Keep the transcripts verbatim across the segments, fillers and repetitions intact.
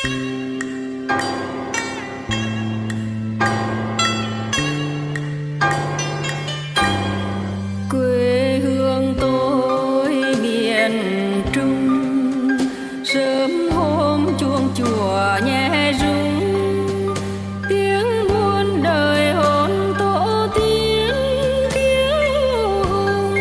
Quê hương tôi miền Trung, sớm hôm chuông chùa nhẹ rung, tiếng muôn đời hồn tổ tiên kiêu hùng.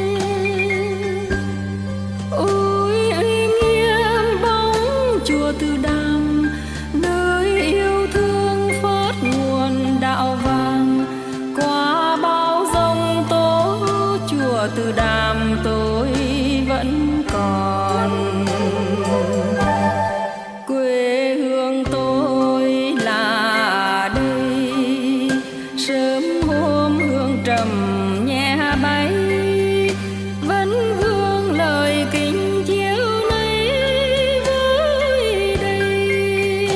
Ôi uy nghiêm bóng chùa Từ Đàm, nơi yêu thương phớt nguồn đạo vàng. Qua bao giông tố chùa Từ Đàm tôi vẫn còn. Quê hương tôi là đây, sớm hôm hương trầm nhẹ bay, vẫn vương lời kính chiếu nay với đây.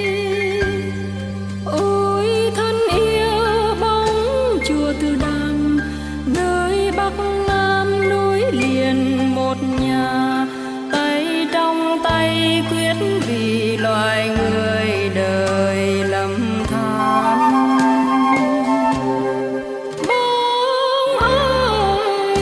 Ôi thân yêu bóng chùa Từ Đàm, nơi Bắc Nam núi liền một nhà, tay trong tay quyết vì loài người đời lầm than. Bóng ơi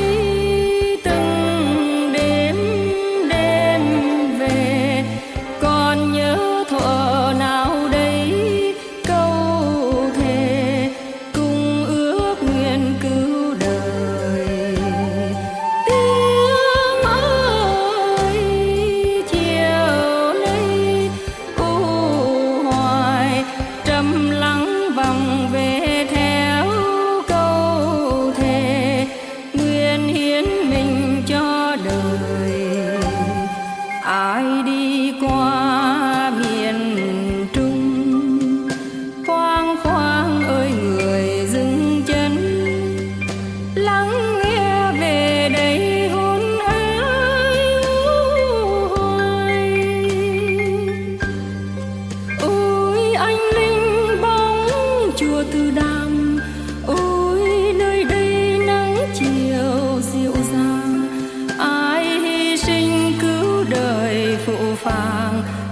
từng đêm đêm về, còn nhớ thuở nào đây câu thề cùng ước nguyện cứu đời. Tiếng ơi chiều nay u hoài, trầm lắng vòng về theo câu thề, nguyện hiến mình cho đời. Ai đi qua miền Trung, khoang khoang ơi người dừng chân, lắng nghe về đây hôn ái u hoài. Ôi anh linh bóng chùa Từ Đàm, ôi nơi đây nắng chiều dịu dàng. Ai hy sinh cứu đời phụ phàng,